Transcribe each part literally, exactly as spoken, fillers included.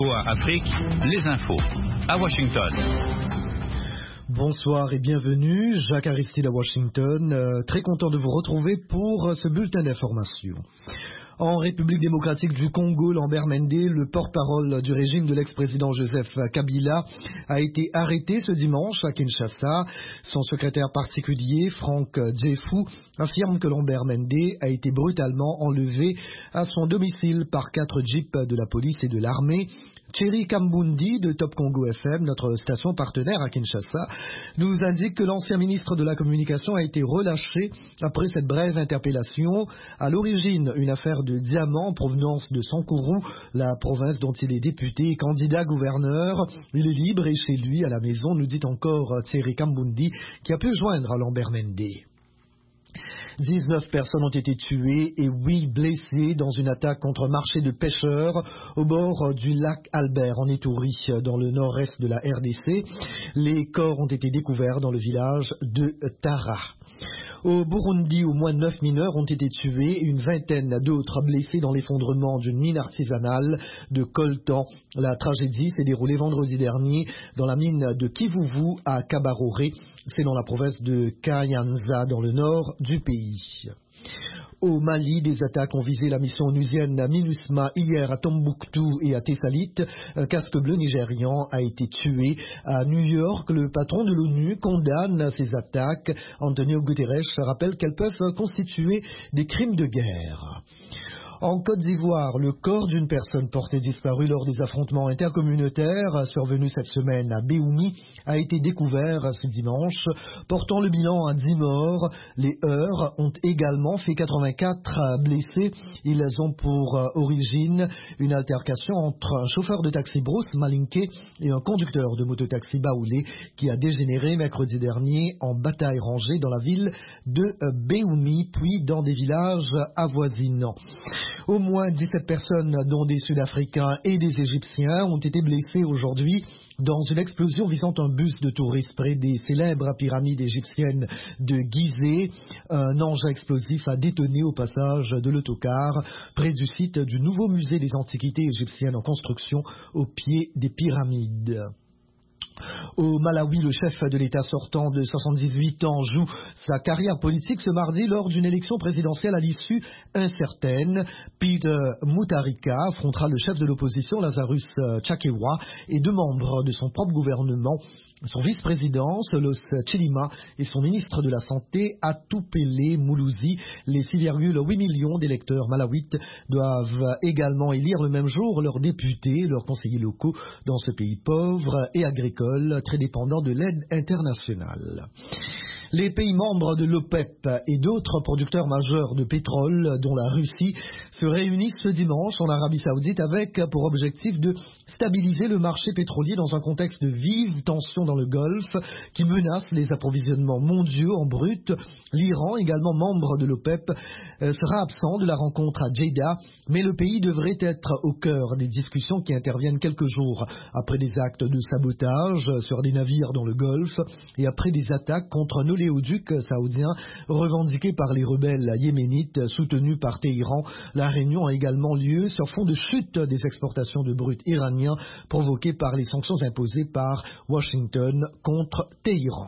Afrique, les infos à Washington. Bonsoir et bienvenue, Jacques Aristide à Washington, euh, très content de vous retrouver pour euh, ce bulletin d'information. En République démocratique du Congo, Lambert Mende, le porte-parole du régime de l'ex-président Joseph Kabila, a été arrêté ce dimanche à Kinshasa. Son secrétaire particulier, Frank Djeffou, affirme que Lambert Mende a été brutalement enlevé à son domicile par quatre jeeps de la police et de l'armée. Thierry Kambundi de Top Congo F M, notre station partenaire à Kinshasa, nous indique que l'ancien ministre de la Communication a été relâché après cette brève interpellation. À l'origine, une affaire de diamants en provenance de Sankourou, la province dont il est député et candidat gouverneur. Il est libre et chez lui à la maison, nous dit encore Thierry Kambundi, qui a pu joindre Lambert Mende. dix-neuf personnes ont été tuées et huit blessées dans une attaque contre un marché de pêcheurs au bord du lac Albert en Ituri, dans le nord-est de la R D C. Les corps ont été découverts dans le village de Tara. Au Burundi, au moins neuf mineurs ont été tués et une vingtaine d'autres blessés dans l'effondrement d'une mine artisanale de coltan. La tragédie s'est déroulée vendredi dernier dans la mine de Kivuvu à Kabarore. C'est dans la province de Kayanza, dans le nord du pays. Au Mali, des attaques ont visé la mission onusienne MINUSMA hier à Tombouctou et à Tessalit. Un casque bleu nigérian a été tué. À New York, le patron de l'ONU condamne ces attaques. Antonio Guterres rappelle qu'elles peuvent constituer des crimes de guerre. En Côte d'Ivoire, le corps d'une personne portée disparue lors des affrontements intercommunautaires survenus cette semaine à Béoumi a été découvert ce dimanche, portant le bilan à dix morts. Les heurts ont également fait quatre-vingt-quatre blessés. Ils ont pour origine une altercation entre un chauffeur de taxi Bruce Malinké et un conducteur de mototaxi Baoulé qui a dégénéré mercredi dernier en bataille rangée dans la ville de Béoumi, puis dans des villages avoisinants. Au moins dix-sept personnes, dont des Sud-Africains et des Égyptiens, ont été blessées aujourd'hui dans une explosion visant un bus de touristes près des célèbres pyramides égyptiennes de Gizeh. Un engin explosif a détonné au passage de l'autocar près du site du nouveau musée des antiquités égyptiennes en construction au pied des pyramides. Au Malawi, le chef de l'État sortant de soixante-dix-huit ans joue sa carrière politique ce mardi lors d'une élection présidentielle à l'issue incertaine. Peter Mutharika affrontera le chef de l'opposition Lazarus Chakwera et deux membres de son propre gouvernement, son vice-président Solos Chilima et son ministre de la Santé Atupele Muluzi. Les six virgule huit millions d'électeurs malawites doivent également élire le même jour leurs députés, leurs conseillers locaux dans ce pays pauvre et agricole très dépendant de l'aide internationale. Les pays membres de l'OPEP et d'autres producteurs majeurs de pétrole, dont la Russie, se réunissent ce dimanche en Arabie Saoudite avec pour objectif de stabiliser le marché pétrolier dans un contexte de vive tension dans le Golfe qui menace les approvisionnements mondiaux en brut. L'Iran, également membre de l'OPEP, sera absent de la rencontre à Jeddah, mais le pays devrait être au cœur des discussions qui interviennent quelques jours après des actes de sabotage sur des navires dans le Golfe et après des attaques contre un oléoduc saoudien revendiqué par les rebelles yéménites soutenus par Téhéran. La réunion a également lieu sur fond de chute des exportations de brut iranien provoquées par les sanctions imposées par Washington contre Téhéran.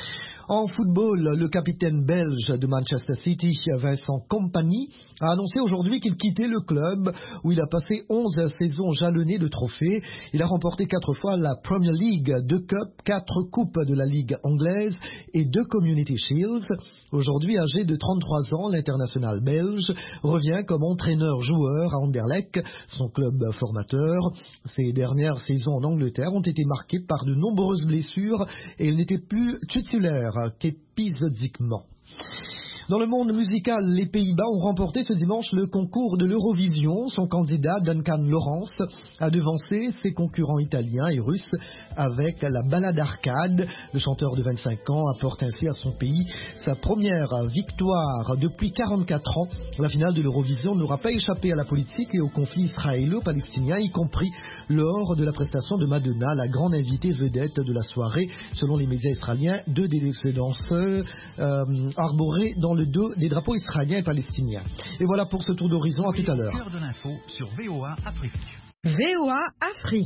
En football, le capitaine belge de Manchester City, Vincent Kompany, a annoncé aujourd'hui qu'il quittait le club où il a passé onze saisons jalonnées de trophées. Il a remporté quatre fois la Premier League, deux Cups, quatre Coupes de la Ligue anglaise et deux Community Shields. Aujourd'hui âgé de trente-trois ans, l'international belge revient comme entraîneur-joueur à Anderlecht, son club formateur. Ses dernières saisons en Angleterre ont été marquées par de nombreuses blessures et il n'était plus titulaire qu'épisodiquement. Dans le monde musical, les Pays-Bas ont remporté ce dimanche le concours de l'Eurovision. Son candidat, Duncan Lawrence, a devancé ses concurrents italiens et russes avec la balade arcade. Le chanteur de vingt-cinq ans apporte ainsi à son pays sa première victoire depuis quarante-quatre ans. La finale de l'Eurovision n'aura pas échappé à la politique et au conflit israélo-palestinien, y compris lors de la prestation de Madonna, la grande invitée vedette de la soirée. Selon les médias israéliens, deux des danseurs euh, arboraient dans le dos des drapeaux israéliens et palestiniens. Et voilà pour ce tour d'horizon, à tout à l'heure. Cœur de l'info sur V O A Afrique. V O A Afrique.